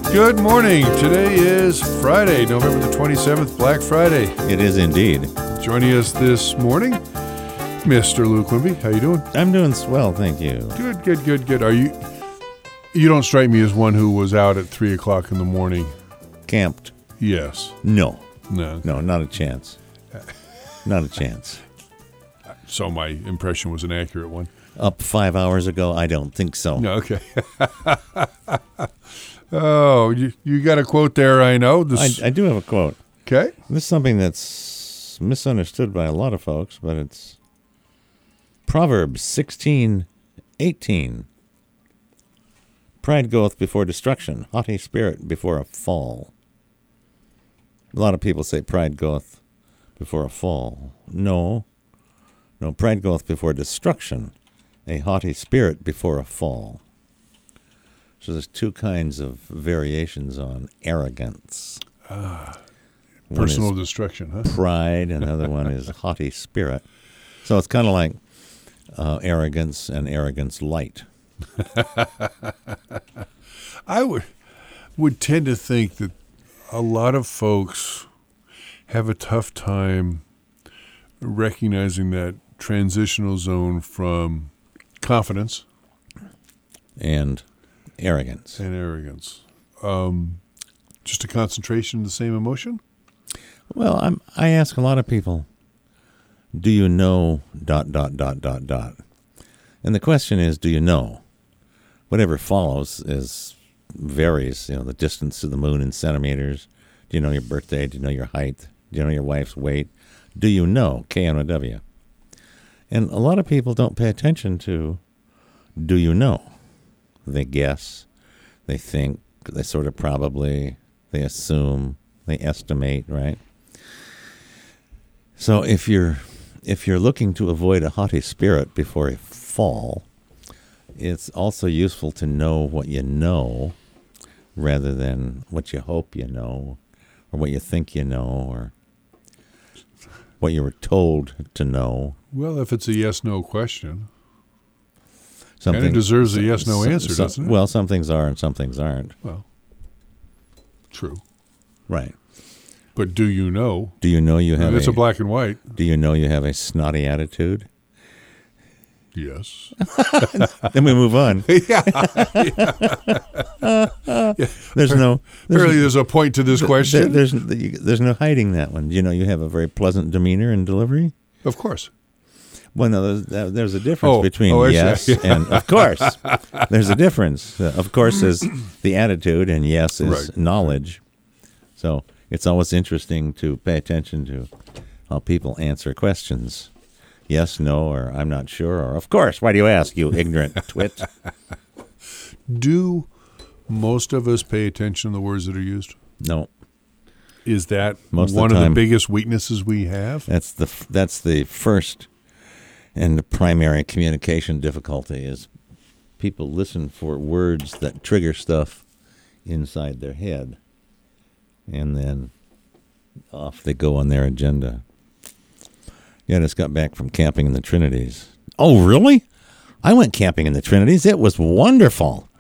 Good morning. Today is Friday, November the 27th, Black Friday. It is indeed. Joining us this morning, Mr. Lou Quimby. How you doing? I'm doing swell, thank you. Good. Are you? You don't strike me as one who was out at 3 o'clock in the morning. Camped? Yes. No, not a chance. Not a chance. So my impression was an accurate one. Up 5 hours ago? I don't think so. No, okay. Oh, you got a quote there, I know. I do have a quote. Okay. This is something that's misunderstood by a lot of folks, but it's Proverbs 16:18. Pride goeth before destruction, haughty spirit before a fall. A lot of people say pride goeth before a fall. No, pride goeth before destruction, a haughty spirit before a fall. So there's two kinds of variations on arrogance. Personal destruction, huh? Pride, and the other one is haughty spirit. So it's kind of like arrogance and arrogance light. I would tend to think that a lot of folks have a tough time recognizing that transitional zone from confidence and arrogance. Just a concentration of the same emotion? Well, I ask a lot of people, do you know ... And the question is, do you know? Whatever follows varies, the distance to the moon in centimeters. Do you know your birthday? Do you know your height? Do you know your wife's weight? Do you know? K-N-O-W. And a lot of people don't pay attention to, do you know? They guess, they think, they sort of probably, they assume, they estimate, right? So if you're looking to avoid a haughty spirit before a fall, it's also useful to know what you know rather than what you hope you know or what you think you know or what you were told to know. Well, if it's a yes-no question, something kind of deserves a yes-no answer, doesn't it? Well, some things are and some things aren't. Well, true. Right. But do you know? Do you know you have it's a black and white. Do you know you have a snotty attitude? Yes. Then we move on. Yeah. There's a point to this question. There's no hiding that one. You know you have a very pleasant demeanor in delivery? Of course. Well, no, there's a difference between yes and of course. There's a difference. Of course is the attitude and yes is knowledge. So it's always interesting to pay attention to how people answer questions. Yes, no, or I'm not sure, or of course. Why do you ask, you ignorant twit? Do most of us pay attention to the words that are used? No. Is that one of the biggest weaknesses we have? That's the first and the primary communication difficulty is people listen for words that trigger stuff inside their head, and then off they go on their agenda. Yeah, I just got back from camping in the Trinities. Oh, really? I went camping in the Trinities. It was wonderful.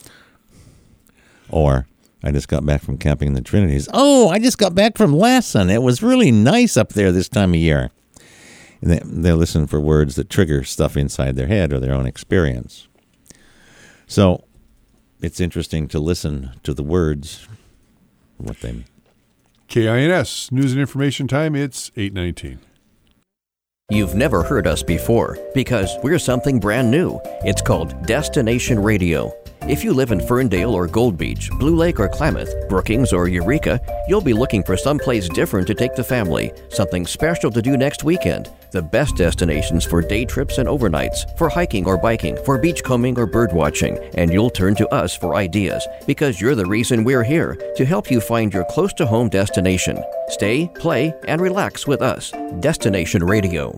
Or, I just got back from camping in the Trinities. Oh, I just got back from Lassen. It was really nice up there this time of year. And they listen for words that trigger stuff inside their head or their own experience. So, it's interesting to listen to the words, what they mean. KINS, News and Information Time, it's 8:19. You've never heard us before because we're something brand new. It's called Destination Radio. If you live in Ferndale or Gold Beach, Blue Lake or Klamath, Brookings or Eureka, you'll be looking for someplace different to take the family, something special to do next weekend. The best destinations for day trips and overnights, for hiking or biking, for beachcombing or bird watching, and you'll turn to us for ideas because you're the reason we're here, to help you find your close-to-home destination. Stay, play, and relax with us. Destination Radio.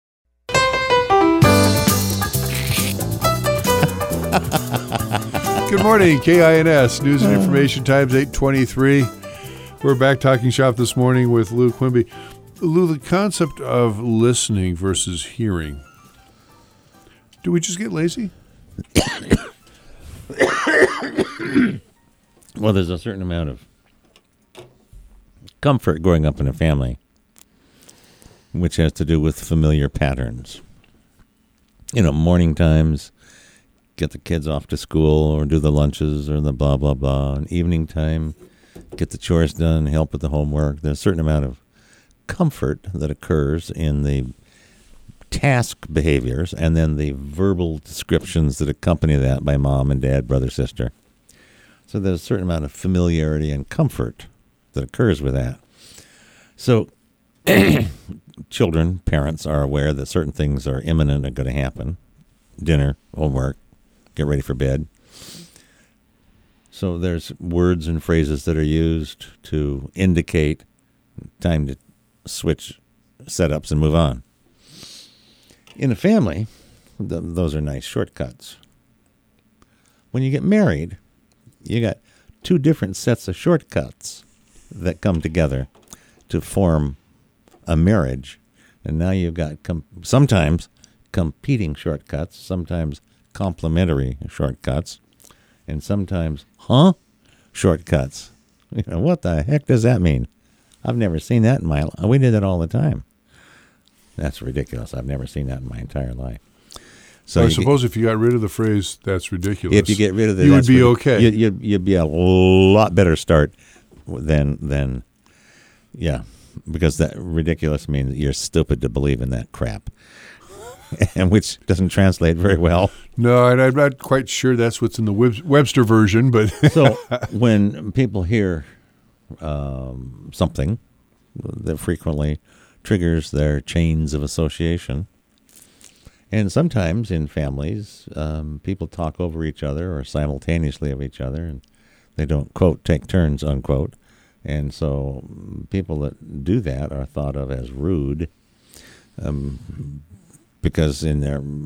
Good morning, KINS, News and Information Times, 8:23. We're back talking shop this morning with Lou Quimby. Lou, the concept of listening versus hearing. Do we just get lazy? Well, there's a certain amount of comfort growing up in a family, which has to do with familiar patterns. Morning times, get the kids off to school or do the lunches or the blah, blah, blah. And evening time, get the chores done, help with the homework. There's a certain amount of comfort that occurs in the task behaviors and then the verbal descriptions that accompany that by mom and dad, brother, sister. So there's a certain amount of familiarity and comfort that occurs with that. So children, parents are aware that certain things are imminent and going to happen. Dinner, homework, get ready for bed. So there's words and phrases that are used to indicate time to switch setups and move on. In a family, those are nice shortcuts. When you get married, you got two different sets of shortcuts that come together to form a marriage. And now you've got sometimes competing shortcuts, sometimes complementary shortcuts, and sometimes shortcuts. What the heck does that mean? I've never seen that in my life. We did that all the time. That's ridiculous. I've never seen that in my entire life. So I suppose if you got rid of the phrase, that's ridiculous. If you get rid of it, you would be okay. You'd be a lot better start than because that ridiculous means you're stupid to believe in that crap, and which doesn't translate very well. No, and I'm not quite sure that's what's in the Webster version, but so when people hear something that frequently triggers their chains of association. And sometimes in families, people talk over each other or simultaneously of each other, and they don't, quote, take turns, unquote. And so people that do that are thought of as rude because in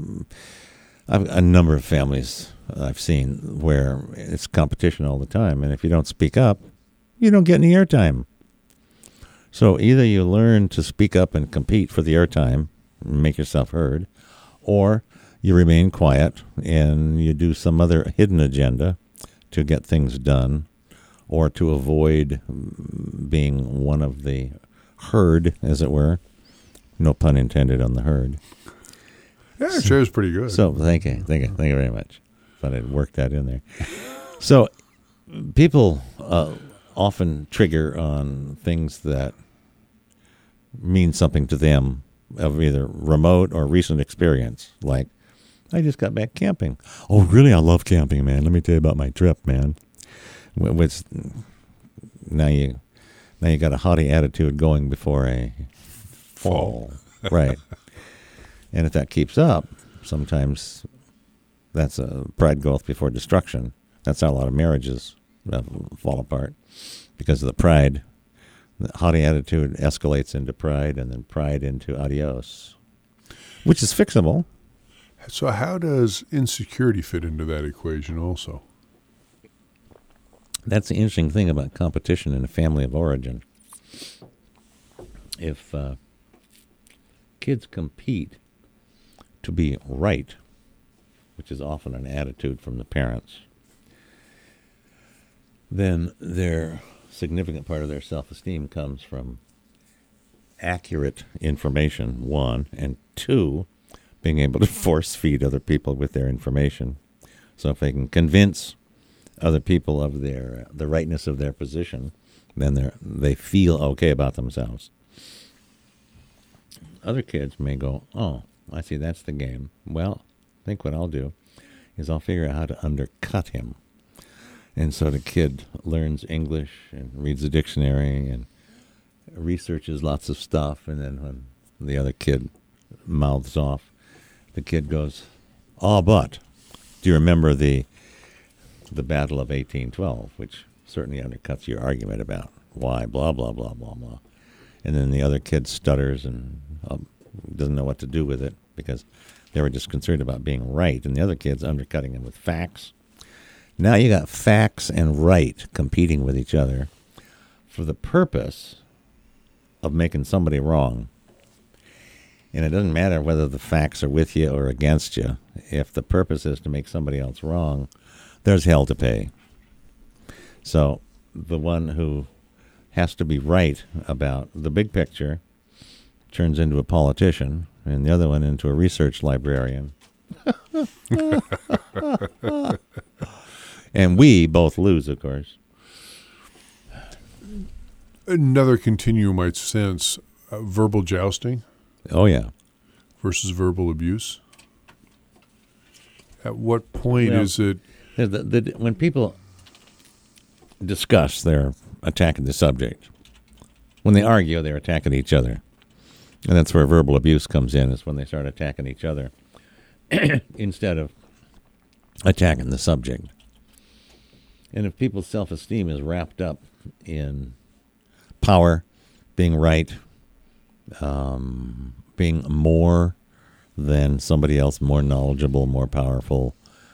a number of families I've seen where it's competition all the time, and if you don't speak up, you don't get any airtime. So either you learn to speak up and compete for the airtime, make yourself heard, or you remain quiet and you do some other hidden agenda to get things done or to avoid being one of the herd, as it were. No pun intended on the herd. Yeah, sure, it's pretty good. So thank you very much. Thought I'd work that in there. So people often trigger on things that mean something to them of either remote or recent experience. Like, I just got back camping. Oh, really? I love camping, man. Let me tell you about my trip, man. Which now you got a haughty attitude going before a fall. Right. And if that keeps up, sometimes that's a pride goeth before destruction. That's how a lot of marriages fall apart. Because of the pride, the haughty attitude escalates into pride, and then pride into adios, which is fixable. So how does insecurity fit into that equation also? That's the interesting thing about competition in a family of origin. If kids compete to be right, which is often an attitude from the parents, then their significant part of their self-esteem comes from accurate information, one, and two, being able to force feed other people with their information. So if they can convince other people of the rightness of their position, then they feel okay about themselves. Other kids may go, oh, I see, that's the game. Well, I think what I'll do is I'll figure out how to undercut him. And so the kid learns English and reads the dictionary and researches lots of stuff. And then when the other kid mouths off, the kid goes, oh, but do you remember the Battle of 1812, which certainly undercuts your argument about why, blah, blah, blah, blah, blah. And then the other kid stutters and doesn't know what to do with it because they were just concerned about being right. And the other kid's undercutting him with facts. Now you got facts and right competing with each other for the purpose of making somebody wrong. And it doesn't matter whether the facts are with you or against you. If the purpose is to make somebody else wrong, there's hell to pay. So the one who has to be right about the big picture turns into a politician, and the other one into a research librarian. And we both lose, of course. Another continuum might sense verbal jousting Oh, yeah. versus verbal abuse. At what point Well, is it? When people discuss, they're attacking the subject. When they argue, they're attacking each other. And that's where verbal abuse comes in, is when they start attacking each other instead of attacking the subject. And if people's self-esteem is wrapped up in power, being right, being more than somebody else, more knowledgeable, more powerful,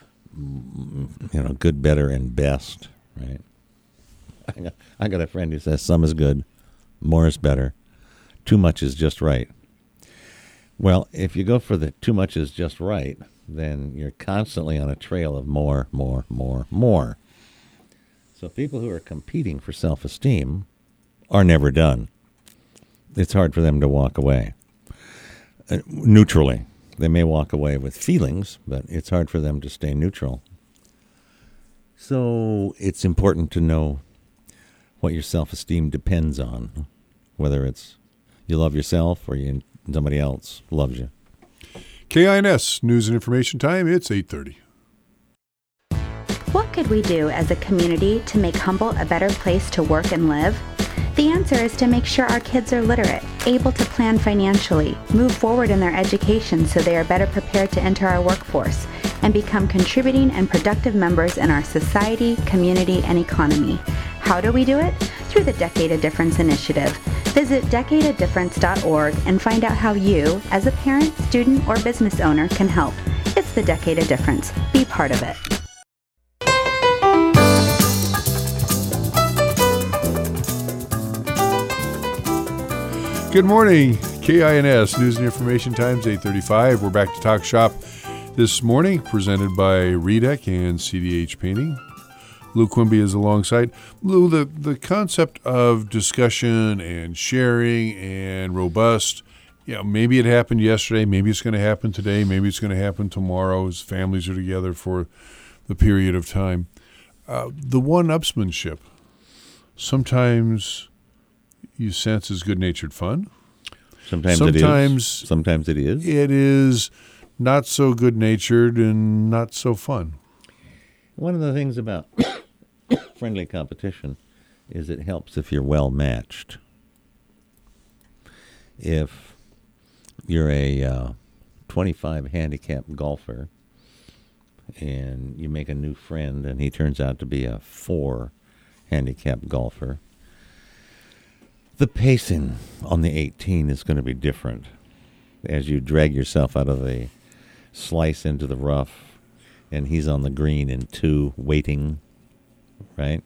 good, better, and best, right? I got a friend who says some is good, more is better, too much is just right. Well, if you go for the too much is just right, then you're constantly on a trail of more, more, more, more. So people who are competing for self-esteem are never done. It's hard for them to walk away. Neutrally. They may walk away with feelings, but it's hard for them to stay neutral. So it's important to know what your self-esteem depends on, whether it's you love yourself or somebody else loves you. KINS News and Information Time. It's 8:30. What could we do as a community to make Humboldt a better place to work and live? The answer is to make sure our kids are literate, able to plan financially, move forward in their education so they are better prepared to enter our workforce, and become contributing and productive members in our society, community, and economy. How do we do it? Through the Decade of Difference initiative. Visit decadeofdifference.org and find out how you, as a parent, student, or business owner, can help. It's the Decade of Difference. Be part of it. Good morning, KINS News and Information Times, 8:35. We're back to Talk Shop this morning, presented by Redec and CDH Painting. Lou Quimby is alongside. Lou, the concept of discussion and sharing and robust, maybe it happened yesterday, maybe it's going to happen today, maybe it's going to happen tomorrow as families are together for the period of time. The one-upsmanship, sometimes you sense is good-natured fun. Sometimes it is. Sometimes it is. It is not so good-natured and not so fun. One of the things about friendly competition is it helps if you're well matched. If you're a 25 handicap golfer and you make a new friend and he turns out to be a 4 handicap golfer, the pacing on the 18 is going to be different as you drag yourself out of the slice into the rough, and he's on the green in 2 waiting, right?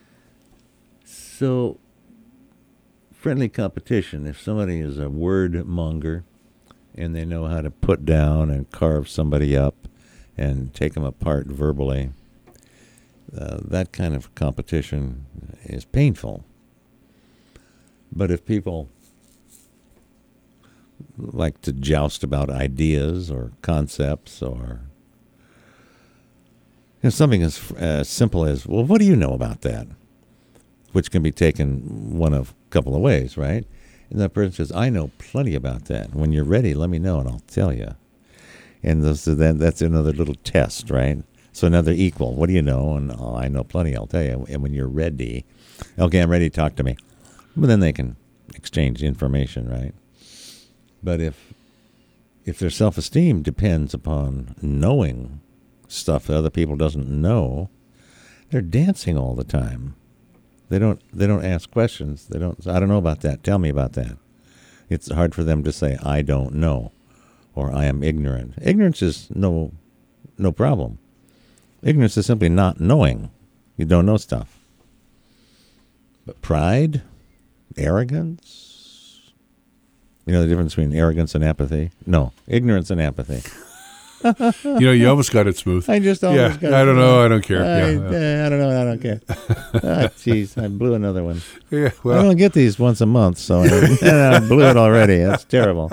So, friendly competition, if somebody is a word monger and they know how to put down and carve somebody up and take them apart verbally, that kind of competition is painful. But if people like to joust about ideas or concepts or something as simple as, well, what do you know about that? Which can be taken one of a couple of ways, right? And that person says, I know plenty about that. When you're ready, let me know and I'll tell you. And so then that's another little test, right? So another equal. What do you know? And I know plenty, I'll tell you. And when you're ready, okay, I'm ready to talk to me. But then they can exchange information, right? But if their self-esteem depends upon knowing stuff that other people doesn't know, they're dancing all the time. They don't ask questions. I don't know about that. Tell me about that. It's hard for them to say, I don't know, or I am ignorant. Ignorance is no problem. Ignorance is simply not knowing. You don't know stuff. But pride, arrogance, you know the difference between arrogance and apathy? No, ignorance and apathy. You almost got it smooth. I just almost got it. I don't know. I don't care. I don't know. I don't care. Jeez, I blew another one. Yeah, I don't get these once a month, so I blew it already. That's terrible.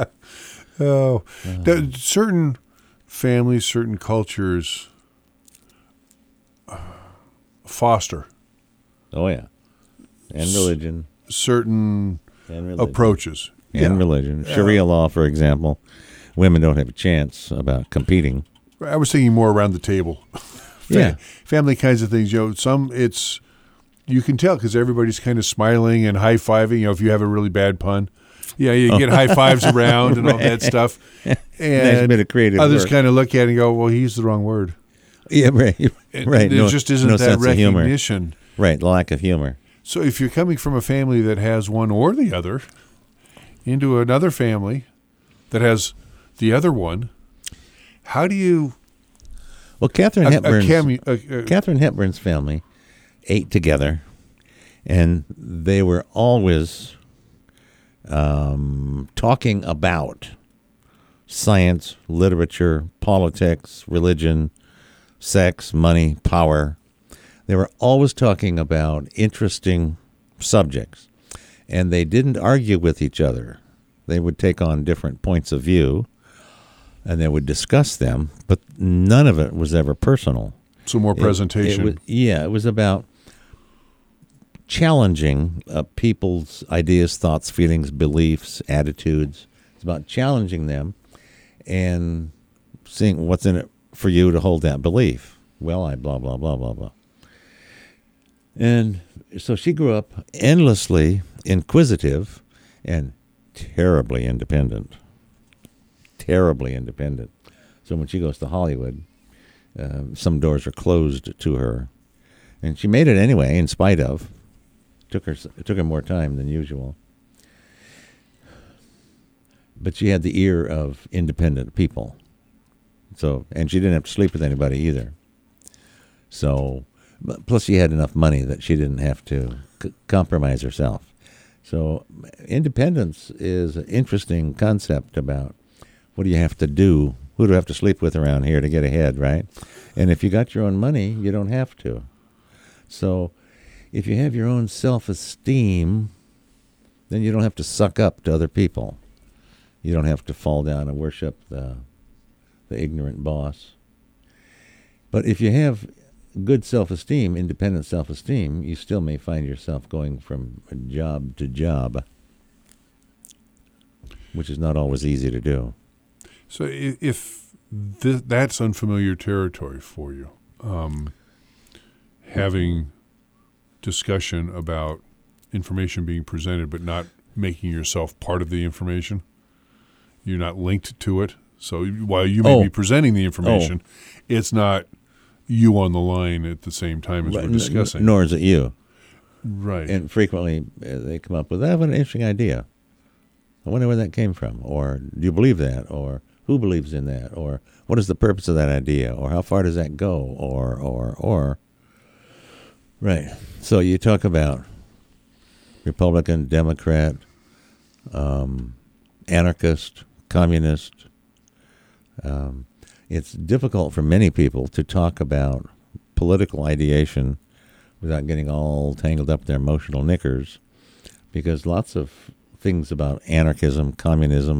Certain families, certain cultures foster. Oh, yeah. And religion. Certain approaches. And religion. Sharia law, for example, women don't have a chance about competing. I was thinking more around the table. Family kinds of things. Some you can tell because everybody's kind of smiling and high-fiving. If you have a really bad pun. Yeah, you get high fives around and all that stuff. And nice bit of creative others work. kind of look at it and go, well, he used the wrong word. Yeah, right. Right. There just isn't that recognition. Right, lack of humor. So if you're coming from a family that has one or the other into another family that has the other one, how do you... Well, Katharine Hepburn's family ate together, and they were always talking about science, literature, politics, religion, sex, money, power. They were always talking about interesting subjects, and they didn't argue with each other. They would take on different points of view, and they would discuss them, but none of it was ever personal. So more presentation. It was about challenging people's ideas, thoughts, feelings, beliefs, attitudes. It's about challenging them and seeing what's in it for you to hold that belief. Well, I blah, blah, blah, blah, blah. And so she grew up endlessly inquisitive and terribly independent. Terribly independent. So when she goes to Hollywood, some doors are closed to her. And she made it anyway, in spite of. It took her more time than usual. But she had the ear of independent people. And she didn't have to sleep with anybody either. So, plus she had enough money that she didn't have to compromise herself. So independence is an interesting concept about what do you have to do, who do you have to sleep with around here to get ahead, right? And if you got your own money, you don't have to. So if you have your own self-esteem, then you don't have to suck up to other people. You don't have to fall down and worship the ignorant boss. But if you have good self-esteem, independent self-esteem, you still may find yourself going from job to job, which is not always easy to do. So if that's unfamiliar territory for you, having discussion about information being presented but not making yourself part of the information, you're not linked to it. So while you may be presenting the information, it's not you on the line at the same time as we're discussing. Nor is it you. Right. And frequently they come up with, I have an interesting idea. I wonder where that came from. Or do you believe that? Or who believes in that? Or what is the purpose of that idea? Or how far does that go? Or. Right. So you talk about Republican, Democrat, anarchist, communist. It's difficult for many people to talk about political ideation without getting all tangled up in their emotional knickers, because lots of things about anarchism, communism,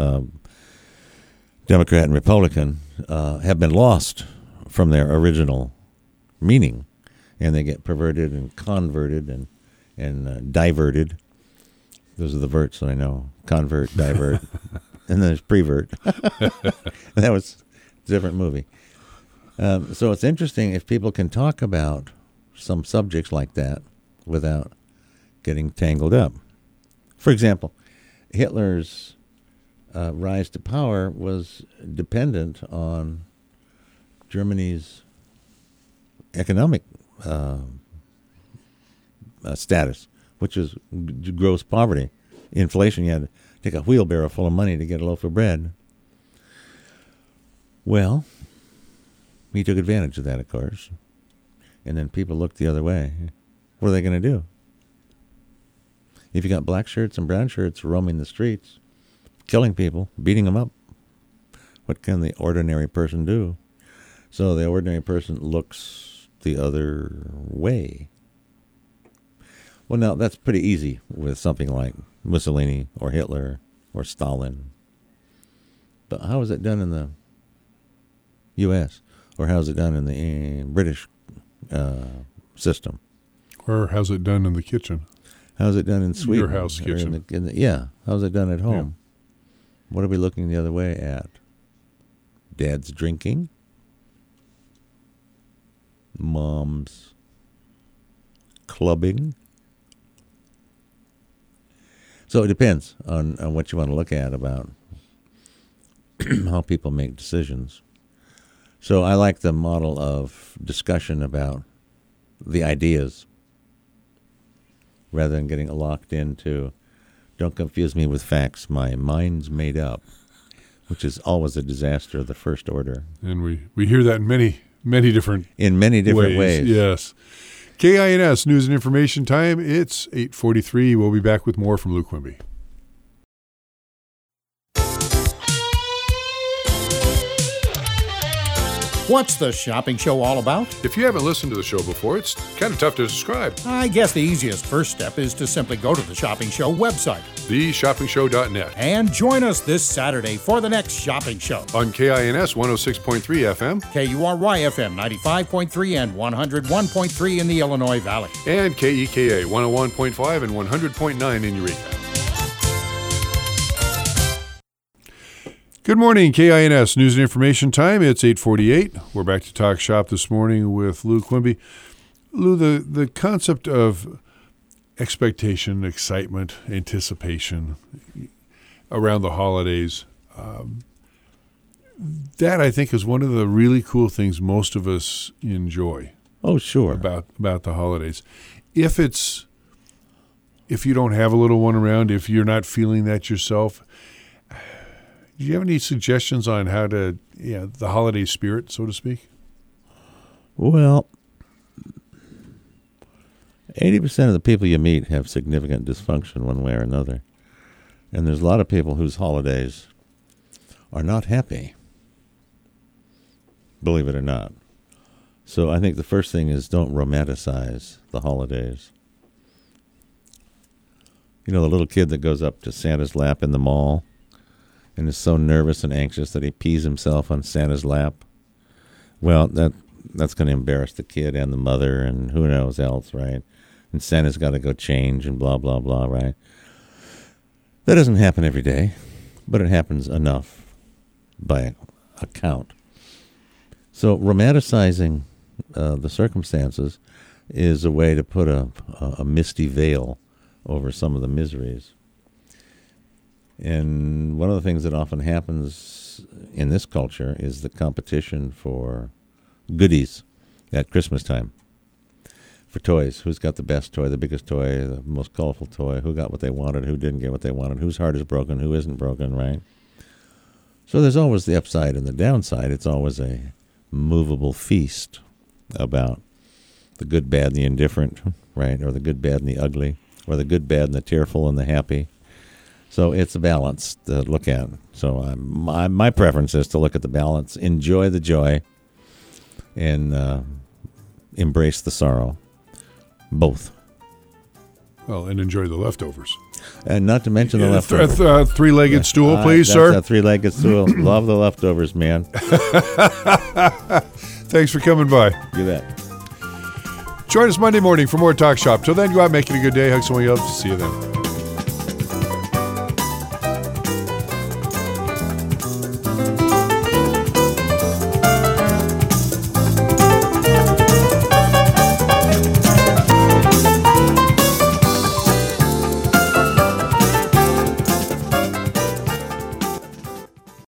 Democrat and Republican have been lost from their original meaning, and they get perverted and converted and diverted. Those are the verts that I know: convert, divert, and then there's prevert. That was a different movie. So it's interesting if people can talk about some subjects like that without getting tangled up. For example, Hitler's rise to power was dependent on Germany's economic status, which is gross poverty. Inflation, you had to take a wheelbarrow full of money to get a loaf of bread. Well, he took advantage of that, of course. And then people looked the other way. What are they going to do? If you got black shirts and brown shirts roaming the streets, killing people, beating them up, What can the ordinary person do? So the ordinary person looks the other way. Well, now, that's pretty easy with something like Mussolini or Hitler or Stalin. But how is it done in the U.S.? Or how is it done in the British system? Or how's it done in the kitchen? How's it done in Sweden? Your house kitchen. Yeah. How's it done at home? Yeah. What are we looking the other way at? Dad's drinking. Mom's clubbing. So it depends on what you want to look at about how people make decisions. So I like the model of discussion about the ideas rather than getting locked into, don't confuse me with facts, my mind's made up, which is always a disaster of the first order. And we hear that in many different ways. Yes. KINS News and Information Time. It's 8:43. We'll be back with more from Lou Quimby. What's the shopping show all about? If you haven't listened to the show before, it's kind of tough to describe. I guess the easiest first step is to simply go to the Shopping Show website. TheShoppingShow.net. And join us this Saturday for the next shopping show. On KINS 106.3 FM. KURY FM 95.3 and 101.3 in the Illinois Valley. And KEKA 101.5 and 100.9 in Eureka. Good morning, KINS News and Information Time. It's 8:48. We're back to Talk Shop this morning with Lou Quimby. Lou, the concept of expectation, excitement, anticipation around the holidays, that I think is one of the really cool things most of us enjoy. Oh, sure. About the holidays. If you don't have a little one around, if you're not feeling that yourself, do you have any suggestions on how to, the holiday spirit, so to speak? Well, 80% of the people you meet have significant dysfunction one way or another. And there's a lot of people whose holidays are not happy, believe it or not. So I think the first thing is don't romanticize the holidays. You know, the little kid that goes up to Santa's lap in the mall and is so nervous and anxious that he pees himself on Santa's lap. Well, that's going to embarrass the kid and the mother and who knows else, right? And Santa's got to go change and blah, blah, blah, right? That doesn't happen every day, but it happens enough by account. So romanticizing the circumstances is a way to put a misty veil over some of the miseries. And one of the things that often happens in this culture is the competition for goodies at Christmas time. For toys. Who's got the best toy, the biggest toy, the most colorful toy? Who got what they wanted? Who didn't get what they wanted? Whose heart is broken? Who isn't broken, right? So there's always the upside and the downside. It's always a movable feast about the good, bad, and the indifferent, right? Or the good, bad, and the ugly. Or the good, bad, and the tearful and the happy. So it's a balance to look at. So my preference is to look at the balance, enjoy the joy, and embrace the sorrow. Both. Well, and enjoy the leftovers. And not to mention the leftovers. Three-legged stool, please, that's sir. A three-legged stool. Love the leftovers, man. Thanks for coming by. You bet. Join us Monday morning for more Talk Shop. Till then, go out making a good day. Hug someone you love. See you then.